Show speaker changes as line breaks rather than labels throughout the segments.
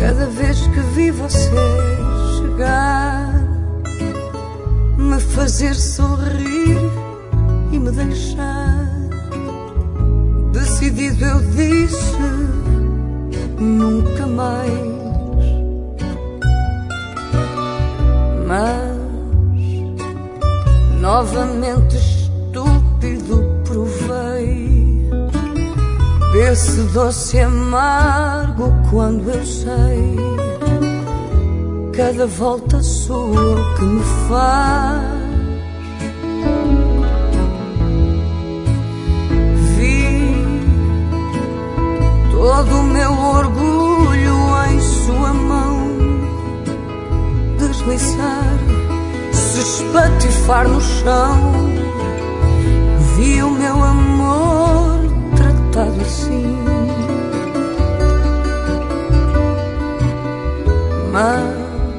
Cada vez que vi você chegar, me fazer sorrir e me deixar, decidido eu disse nunca mais. Mas novamente estúpido provei desse doce amargo quando eu sei cada volta sua que me faz. Vi todo o meu orgulho em sua mão deslizar, se espatifar no chão. Vi o meu amor tratado assim, mas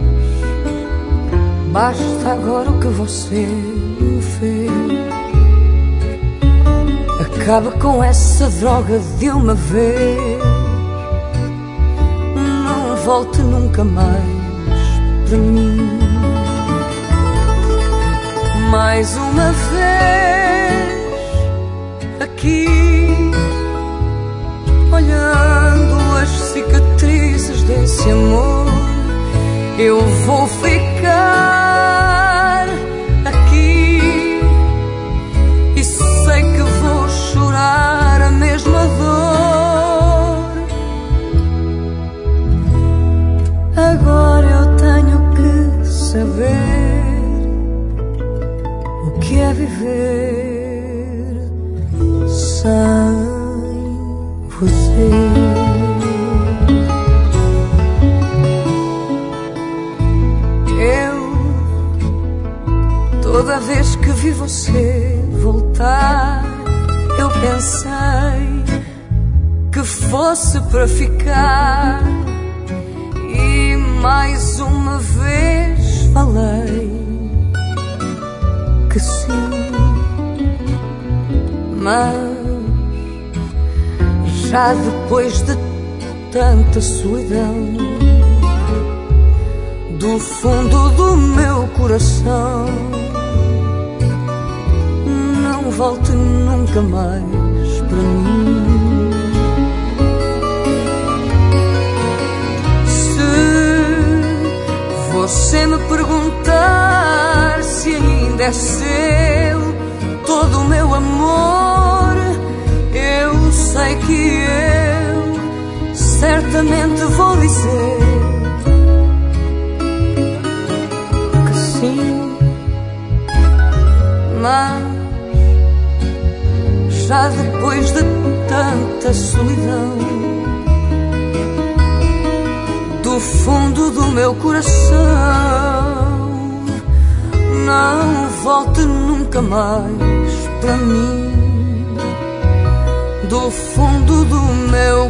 basta agora o que você me fez. Acaba com essa droga de uma vez. Não volte nunca mais para mim. Mais uma vez aqui, olhando as cicatrizes desse amor, eu vou ficar aqui e sei que vou chorar a mesma dor. Agora eu tenho que saber o que é viver sem você. Toda vez que vi você voltar, eu pensei que fosse para ficar, e mais uma vez falei que sim. Mas já depois de tanta solidão, do fundo do meu coração, não volte nunca mais para mim. Se você me perguntar se ainda é seu todo o meu amor, eu sei que eu certamente vou dizer que sim. Mas já depois de tanta solidão, do fundo do meu coração, não volte nunca mais para mim. Do fundo do meu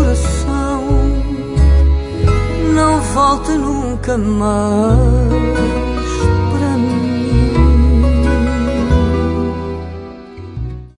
coração, não volte nunca mais.